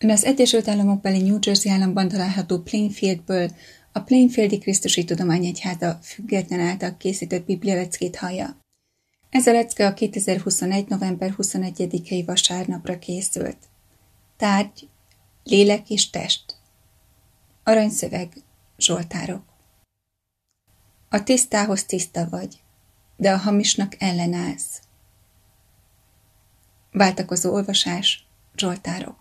Ön az Egyesült Államokbeli New Jersey államban található Plainfieldből a Plainfieldi Krisztusi Tudományegyháza független által készített biblialeckét hallja. Ez a lecke a 2021. november 21-i vasárnapra készült. Tárgy, lélek és test. Aranyszöveg, zsoltárok. A tisztához tiszta vagy, de a hamisnak ellenállsz. Váltakozó olvasás, zsoltárok.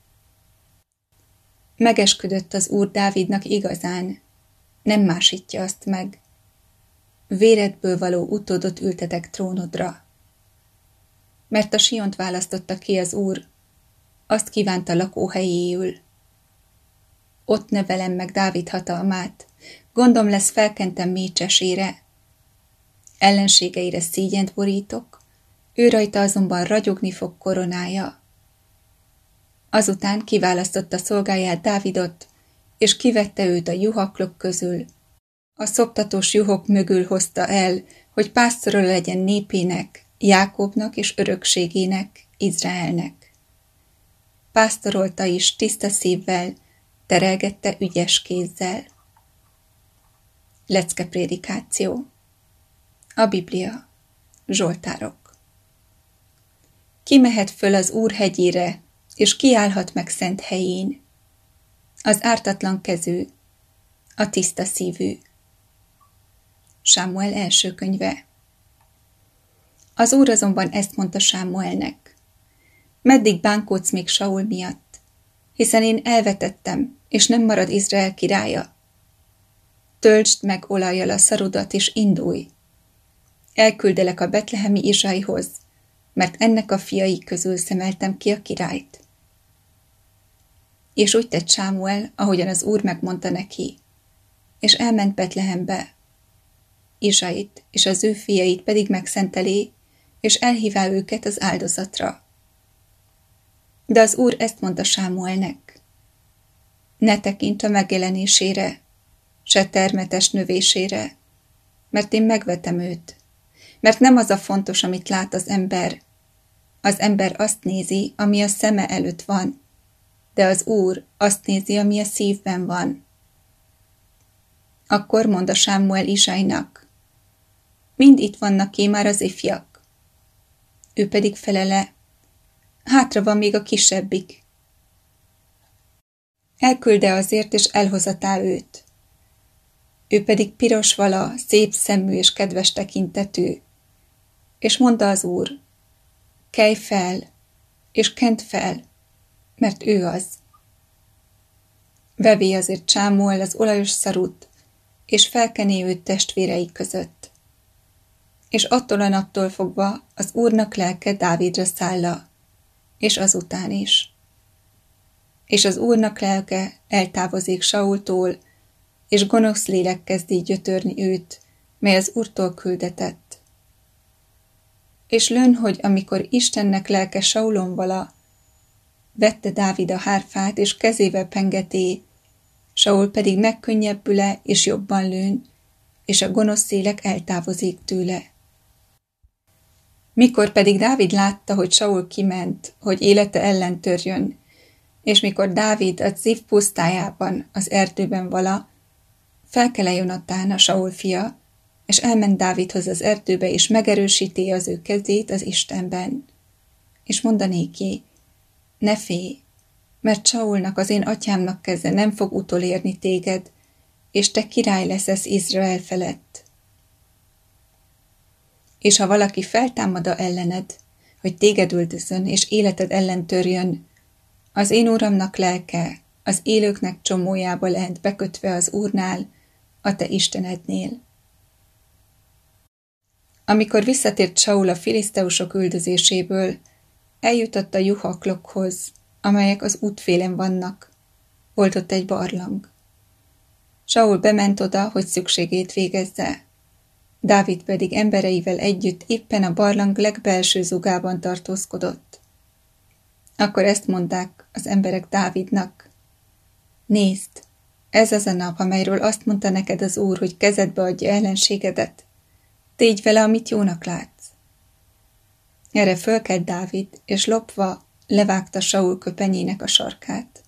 Megesküdött az Úr Dávidnak igazán, nem másítja azt meg. Véredből való utódot ültetek trónodra. Mert a Siont választotta ki az Úr, azt kívánta lakóhelyéül. Ott nevelem meg Dávid hatalmát, gondom lesz felkentem mécsesére. Ellenségeire szígyent borítok, ő rajta azonban ragyogni fog koronája. Azután kiválasztotta szolgáját Dávidot, és kivette őt a juhaklok közül. A szoptatós juhok mögül hozta el, hogy pásztora legyen népének, Jákobnak és örökségének, Izraelnek. Pásztorolta is tiszta szívvel, terelgette ügyes kézzel. Leckeprédikáció. A Biblia. Zsoltárok. Ki mehet föl az Úr hegyére, és kiállhat meg szent helyén? Az ártatlan kezű, a tiszta szívű. Sámuel első könyve. Az Úr azonban ezt mondta Sámuelnek: meddig bánkódsz még Saul miatt? Hiszen én elvetettem, és nem marad Izrael királya. Töltsd meg olajjal a szarudat, és indulj. Elküldelek a betlehemi Izsaihoz, mert ennek a fiai közül szemeltem ki a királyt. És úgy tett Sámuel, ahogyan az Úr megmondta neki, és elment Betlehembe. Izsait és az ő fiait pedig megszentelé, és elhívá őket az áldozatra. De az Úr ezt mondta Sámuelnek: ne tekints a megjelenésére, se termetes növésére, mert én megvetem őt. Mert nem az a fontos, amit lát az ember. Az ember azt nézi, ami a szeme előtt van, de az Úr azt nézi, ami a szívben van. Akkor mondta Sámuel Izsainak: mind itt vannak már az ifjak. Ő pedig felele: hátra van még a kisebbik. Elkülde azért, és elhozatá őt. Ő pedig piros vala, szép szemű és kedves tekintetű. És mondta az Úr: kelj fel, és kent fel, mert ő az. Vevé azért Sámuel az olajos szarut, és felkené őt testvérei között. És attól a naptól fogva az Úrnak lelke Dávidra szálla, és azután is. És az Úrnak lelke eltávozik Saultól, és gonosz lélek kezdi gyötörni őt, mely az Úrtól küldetett. És lőn, hogy amikor Istennek lelke Saulon vala, vette Dávid a hárfát, és kezével pengeté, Saul pedig megkönnyebbüle, és jobban lőn, és a gonosz lélek eltávozik tőle. Mikor pedig Dávid látta, hogy Saul kiment, hogy élete ellen törjön, és mikor Dávid a Zif pusztájában, az erdőben vala, felkele Jonatán, a Saul fia, és elment Dávidhoz az erdőbe, és megerősíti az ő kezét az Istenben. És mondanéki: ne félj, mert Saulnak, az én atyámnak keze nem fog utolérni téged, és te király leszesz Izrael felett. És ha valaki feltámad ellened, hogy téged üldözön, és életed ellen törjön, az én Uramnak lelke az élőknek csomójába lent bekötve az Úrnál, a te Istenednél. Amikor visszatért Saul a filiszteusok üldözéséből, eljutott a juhaklokhoz, amelyek az útfélen vannak. Volt ott egy barlang. Saul bement oda, hogy szükségét végezze. Dávid pedig embereivel együtt éppen a barlang legbelső zugában tartózkodott. Akkor ezt mondták az emberek Dávidnak: nézd, ez az a nap, amelyről azt mondta neked az Úr, hogy kezedbe adja ellenségedet. Tégy vele, amit jónak látsz. Erre fölkelt Dávid, és lopva levágta Saul köpenyének a sarkát.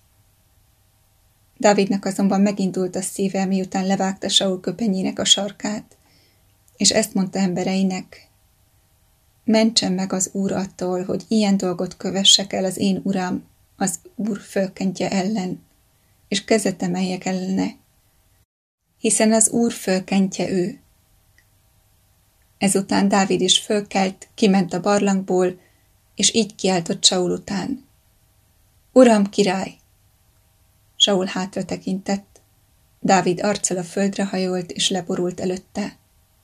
Dávidnak azonban megindult a szíve, miután levágta Saul köpenyének a sarkát, és ezt mondta embereinek: mentsen meg az Úr attól, hogy ilyen dolgot kövessek el az én uram, az Úr fölkentje ellen, és kezet emeljek ellene, hiszen az Úr fölkentje ő. Ezután Dávid is fölkelt, kiment a barlangból, és így kiáltott Saul után: Uram, király! Saul hátra tekintett, Dávid arccal a földre hajolt, és leborult előtte.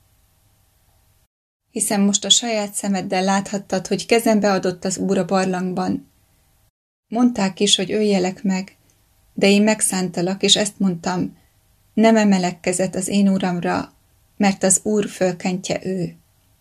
Hiszen most a saját szemeddel láthattad, hogy kezembe adott az Úr a barlangban. Mondták is, hogy öljelek meg, de én megszántalak, és ezt mondtam: nem emelek kezet az én uramra, mert az Úr fölkentje ő.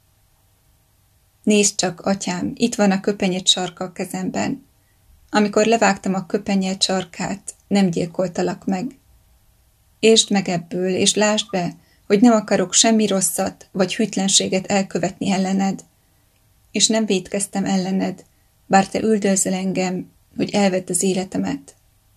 Nézd csak, atyám, itt van a köpenyed sarka a kezemben. Amikor levágtam a köpenyed sarkát, nem gyilkoltalak meg. Értsd meg ebből, és lásd be, hogy nem akarok semmi rosszat vagy hűtlenséget elkövetni ellened, és nem vétkeztem ellened, bár te üldözel engem, hogy elvedd az életemet.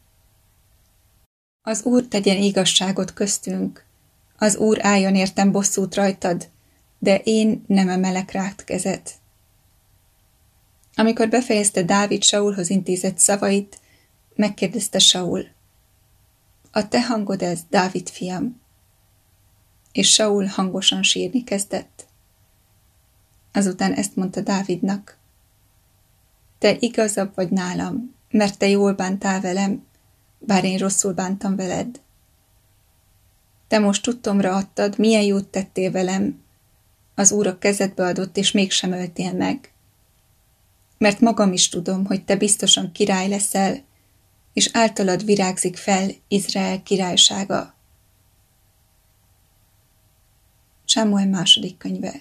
Az Úr tegyen igazságot köztünk, az Úr álljon értem bosszút rajtad, de én nem emelek rád kezet. Amikor befejezte Dávid Saulhoz intézett szavait, megkérdezte Saul: a te hangod ez, Dávid fiam? És Saul hangosan sírni kezdett. Azután ezt mondta Dávidnak: te igazabb vagy nálam, mert te jól bántál velem, bár én rosszul bántam veled. Te most tudtomra adtad, milyen jót tettél velem, az Úr a kezedbe adott, és mégsem öltél meg. Mert magam is tudom, hogy te biztosan király leszel, és általad virágzik fel Izrael királysága. Sámuel második könyve.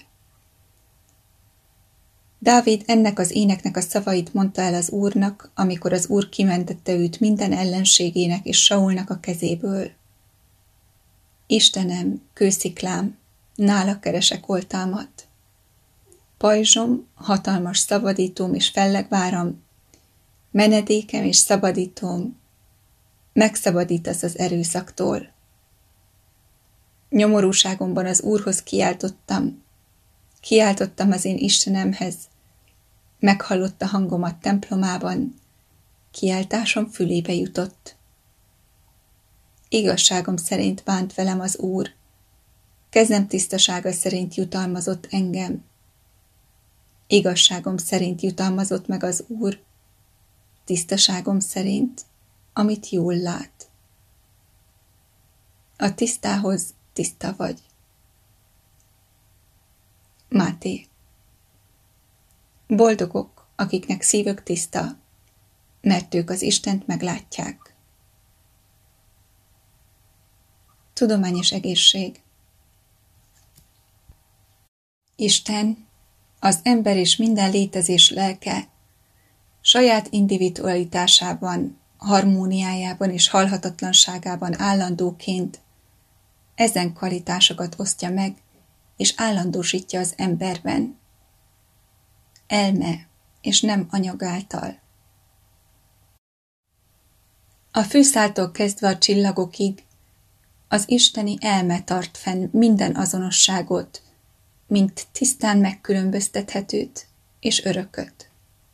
Dávid ennek az éneknek a szavait mondta el az Úrnak, amikor az Úr kimentette őt minden ellenségének és Saulnak a kezéből. Istenem, kősziklám, nála keresek oltalmat. Pajzsom, hatalmas szabadítóm és fellegváram, menedékem és szabadítóm, megszabadítasz az erőszaktól. Nyomorúságomban az Úrhoz kiáltottam az én Istenemhez, meghallotta hangomat templomában, kiáltásom fülébe jutott. Igazságom szerint bánt velem az Úr, kezem tisztasága szerint jutalmazott engem. Igazságom szerint jutalmazott meg az Úr, tisztaságom szerint, amit jól lát. A tisztához tiszta vagy. Máté. Boldogok, akiknek szívük tiszta, mert ők az Istent meglátják. Tudományos egészség. Isten, az ember és minden létezés lelke, saját individualitásában, harmóniájában és halhatatlanságában állandóként ezen kvalitásokat osztja meg, és állandósítja az emberben. Elme, és nem anyag által. A fűszáltól kezdve a csillagokig az isteni elme tart fenn minden azonosságot, mint tisztán megkülönböztethetőt és örököt.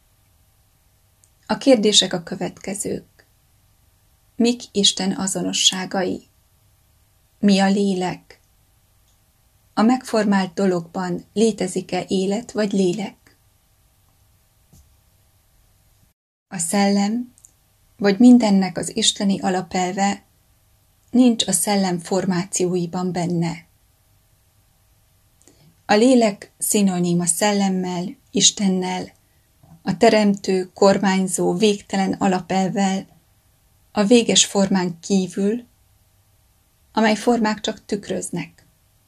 A kérdések a következők. Mik Isten azonosságai? Mi a lélek? A megformált dologban létezik-e élet vagy lélek? A szellem, vagy mindennek az isteni alapelve nincs a szellem formációiban benne. A lélek szinonim a szellemmel, Istennel, a teremtő, kormányzó, végtelen alapelvvel, a véges formán kívül, amely formák csak tükröznek.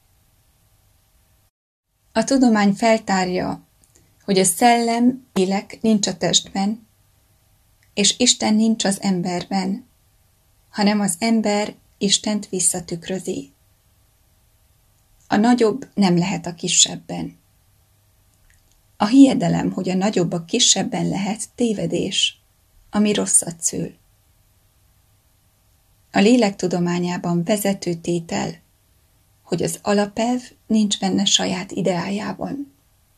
A tudomány feltárja, hogy a szellem, lélek nincs a testben, és Isten nincs az emberben, hanem az ember Istent visszatükrözi. A nagyobb nem lehet a kisebben. A hiedelem, hogy a nagyobb a kisebben lehet, tévedés, ami rosszat szül. a lélek tudományában vezető tétel, hogy az alapelv nincs benne saját ideájában.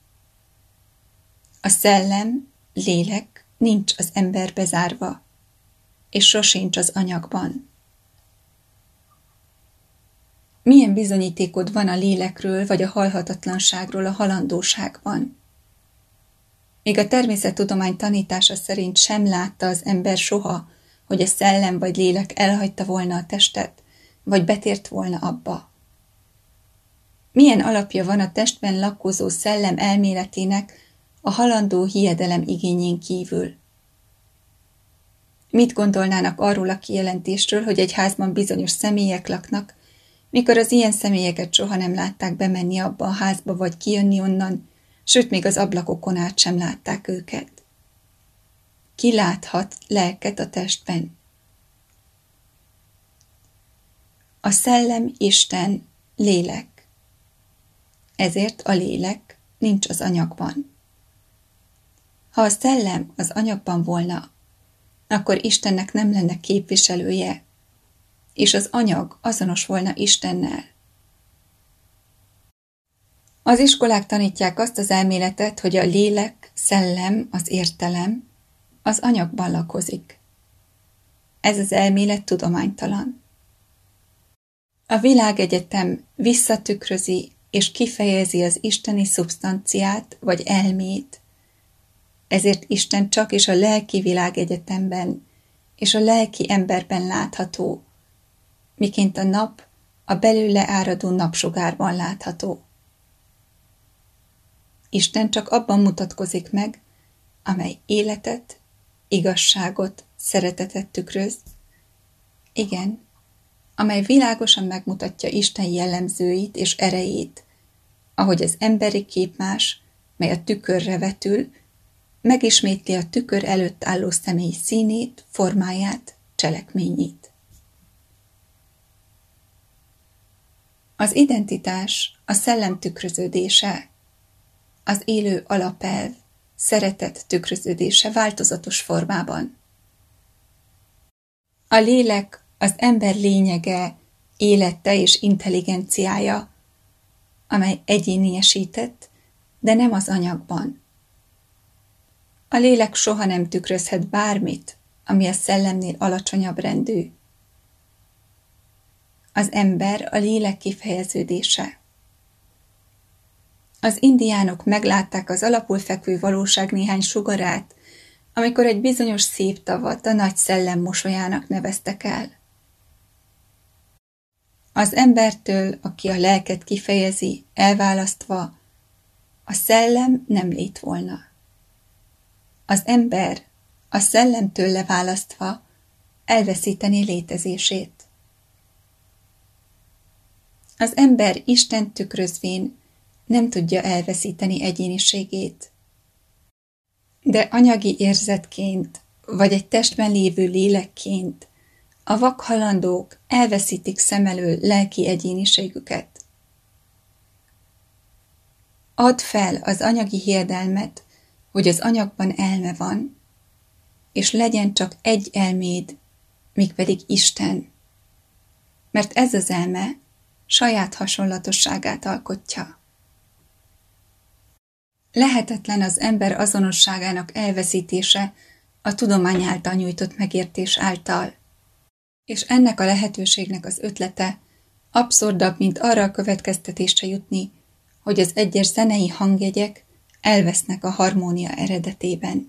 A szellem, lélek nincs az emberbe zárva, és sosincs az anyagban. Milyen bizonyítékod van a lélekről vagy a halhatatlanságról a halandóságban? Még a természettudomány tanítása szerint sem látta az ember soha, hogy a szellem vagy lélek elhagyta volna a testet, vagy betért volna abba. Milyen alapja van a testben lakkozó szellem elméletének a halandó hiedelem igényén kívül? Mit gondolnának arról a kijelentésről, hogy egy házban bizonyos személyek laknak, mikor az ilyen személyeket soha nem látták bemenni abba a házba vagy kijönni onnan, sőt még az ablakokon át sem látták őket? Ki láthat lelket a testben? A szellem Isten, lélek. Ezért a lélek nincs az anyagban. Ha a szellem az anyagban volna, akkor Istennek nem lenne képviselője, és az anyag azonos volna Istennel. Az iskolák tanítják azt az elméletet, hogy a lélek, szellem, az értelem az anyagban lakozik. Ez az elmélet tudománytalan. A világegyetem visszatükrözi és kifejezi az isteni szubsztanciát vagy elmét, ezért Isten csak is a lelki világegyetemben és a lelki emberben látható, miként a nap a belőle áradó napsugárban látható. Isten csak abban mutatkozik meg, amely életet, igazságot, szeretetet tükröz, igen, amely világosan megmutatja Isten jellemzőit és erejét, ahogy az emberi képmás, mely a tükörre vetül, megismétli a tükör előtt álló személy színét, formáját, cselekményét. Az identitás a szellem tükröződése, az élő alapelv, szeretet tükröződése változatos formában. A lélek az ember lényege, élete és intelligenciája, amely egyéniesített, de nem az anyagban. A lélek soha nem tükrözhet bármit, ami a szellemnél alacsonyabb rendű. Az ember a lélek kifejeződése. Az indiánok meglátták az alapul fekvő valóság néhány sugarát, amikor egy bizonyos szép tavat a nagy szellem mosolyának neveztek el. Az embertől, aki a lelket kifejezi, elválasztva, a szellem nem lét volna. Az ember, a szellemtől leválasztva, elveszítené létezését. Az ember Istent tükrözvén nem tudja elveszíteni egyéniségét. De anyagi érzetként, vagy egy testben lévő lélekként a vakhalandók elveszítik szem elől lelki egyéniségüket. Add fel az anyagi hiedelmet, hogy az anyagban elme van, és legyen csak egy elméd, mégpedig Isten, mert ez az elme saját hasonlatosságát alkotja. Lehetetlen az ember azonosságának elveszítése a tudomány által nyújtott megértés által, és ennek a lehetőségnek az ötlete abszurdabb, mint arra a következtetésre jutni, hogy az egyes zenei hangjegyek elvesznek a harmónia eredetében.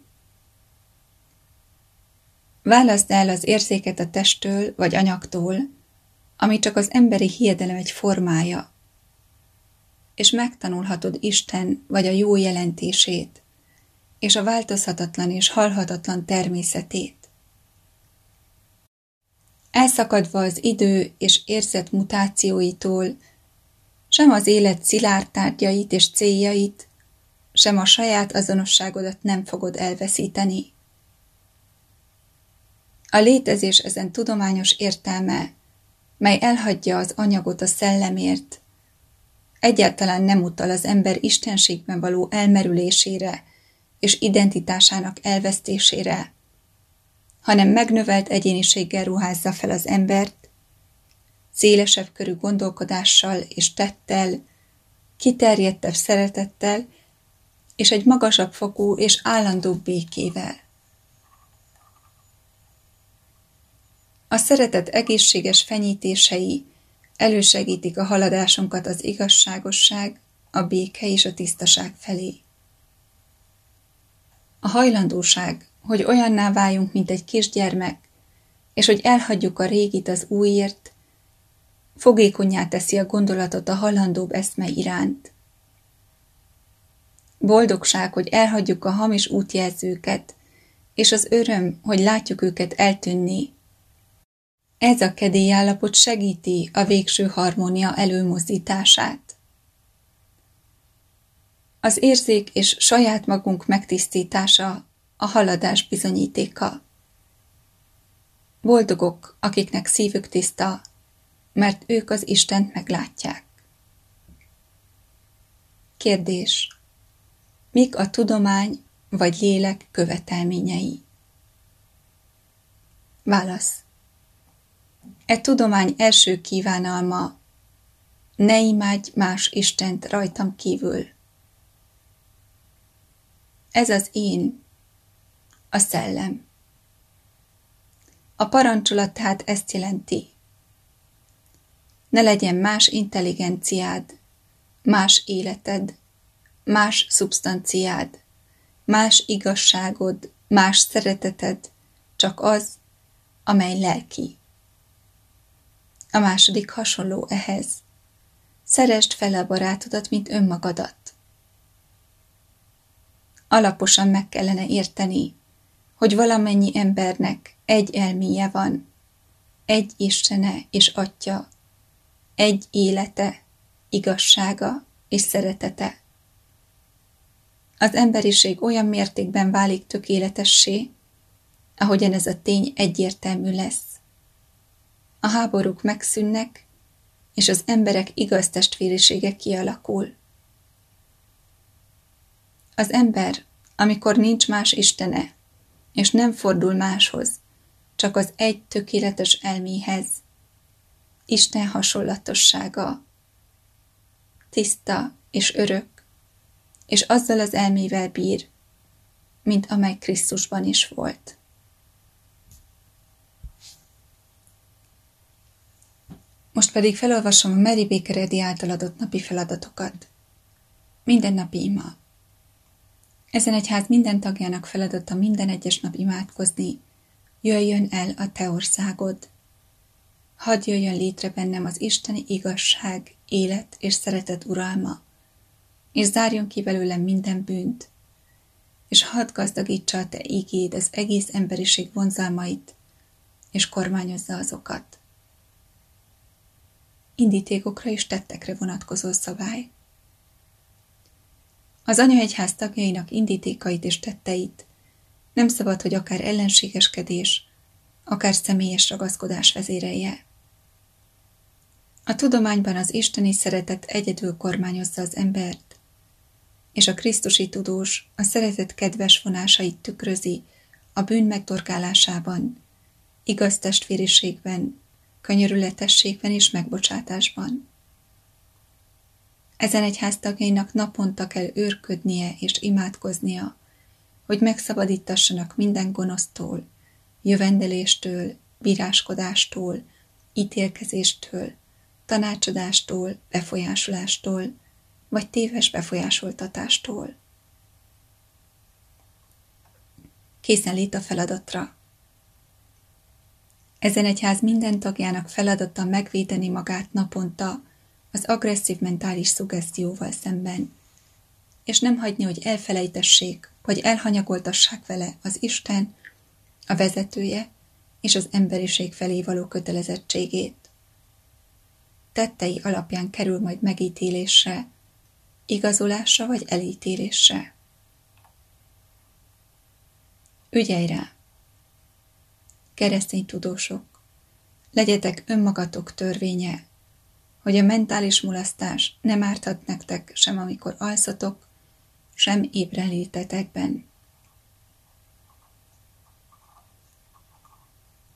Válaszd el az érzéket a testtől vagy anyagtól, ami csak az emberi hiedelem egy formája, és megtanulhatod Isten vagy a jó jelentését, és a változhatatlan és halhatatlan természetét. Elszakadva az idő és érzet mutációitól, sem az élet szilárd tárgyait és céljait, sem a saját azonosságodat nem fogod elveszíteni. A létezés ezen tudományos értelme, mely elhagyja az anyagot a szellemért, egyáltalán nem utal az ember istenségben való elmerülésére és identitásának elvesztésére, hanem megnövelt egyéniséggel ruházza fel az embert, szélesebb körű gondolkodással és tettel, kiterjedtebb szeretettel, és egy magasabb fokú és állandóbb békével. A szeretet egészséges fenyítései elősegítik a haladásunkat az igazságosság, a béke és a tisztaság felé. A hajlandóság, hogy olyanná váljunk, mint egy kisgyermek, és hogy elhagyjuk a régit az újért, fogékonnyá teszi a gondolatot a halandóbb eszme iránt. Boldogság, hogy elhagyjuk a hamis útjelzőket, és az öröm, hogy látjuk őket eltűnni. Ez a kedélyállapot segíti a végső harmónia előmozdítását. Az érzék és saját magunk megtisztítása a haladás bizonyítéka. Boldogok, akiknek szívük tiszta, mert ők az Istent meglátják. Kérdés. Mik a tudomány vagy lélek követelményei? Válasz. E tudomány első kívánalma: ne imádj más Istent rajtam kívül. Ez az én, a szellem. A parancsolat tehát ezt jelenti: ne legyen más intelligenciád, más életed, más szubstanciád, más igazságod, más szereteted, csak az, amely lelki. A második hasonló ehhez. Szeresd fel a barátodat, mint önmagadat. Alaposan meg kellene érteni, hogy valamennyi embernek egy elméje van, egy Istene és Atyja, egy élete, igazsága és szeretete. Az emberiség olyan mértékben válik tökéletessé, ahogyan ez a tény egyértelmű lesz. A háborúk megszűnnek, és az emberek igaz testvérisége kialakul. Az ember, amikor nincs más istene, és nem fordul máshoz, csak az egy tökéletes elméhez, Isten hasonlatossága, tiszta és örök, és azzal az elmével bír, mint amely Krisztusban is volt. Most pedig felolvasom a Mary Baker Eddy által adott napi feladatokat. Mindennapi ima. Ezen egyház minden tagjának feladata minden egyes nap imádkozni: jöjjön el a te országod. Hadd jöjjön létre bennem az isteni igazság, élet és szeretet uralma, és zárjon ki belőlem minden bűnt, és hadd gazdagítsa a te ígéd az egész emberiség vonzalmait, és kormányozza azokat. Indítékokra és tettekre vonatkozó szabály. Az anyaegyház tagjainak indítékait és tetteit nem szabad, hogy akár ellenségeskedés, akár személyes ragaszkodás vezérelje. A tudományban az isteni szeretet egyedül kormányozza az embert, és a krisztusi tudós a szeretet kedves vonásait tükrözi a bűn megdorgálásában, igaz testvériségben, könyörületességben és megbocsátásban. Ezen egyház tagjainak naponta kell őrködnie és imádkoznia, hogy megszabadítassanak minden gonosztól, jövendeléstől, bíráskodástól, ítélkezéstől, tanácsadástól, befolyásolástól, vagy téves befolyásoltatástól. Készenlét a feladatra. Ezen egyház minden tagjának feladata megvédeni magát naponta az agresszív mentális szuggesztióval szemben, és nem hagyni, hogy elfelejtessék, vagy elhanyagoltassák vele az Isten, a vezetője és az emberiség felé való kötelezettségét. Tettei alapján kerül majd megítélésre, igazolásra vagy elítélésre. Ügyelj rá! Keresztény tudósok, legyetek önmagatok törvénye, hogy a mentális mulasztás nem árthat nektek sem amikor alszatok, sem ébrenlétetekben.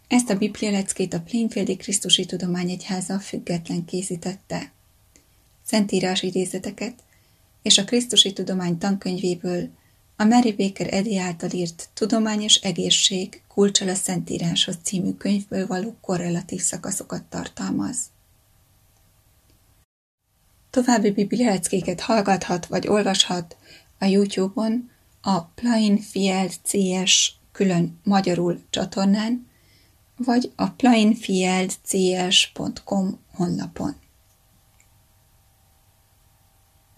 Ezt a biblialeckét a Plainfieldi Krisztusi Tudományegyháza független készítette. Szentírás idézeteket és a Krisztusi Tudomány tankönyvéből a Mary Baker Eddy által írt Tudomány és egészség kulccsal a Szentíráshoz című könyvből való korrelatív szakaszokat tartalmaz. További biblialeckéket hallgathat vagy olvashat a YouTube-on a Plainfield CS külön magyarul csatornán, vagy a plainfieldcs.com honlapon.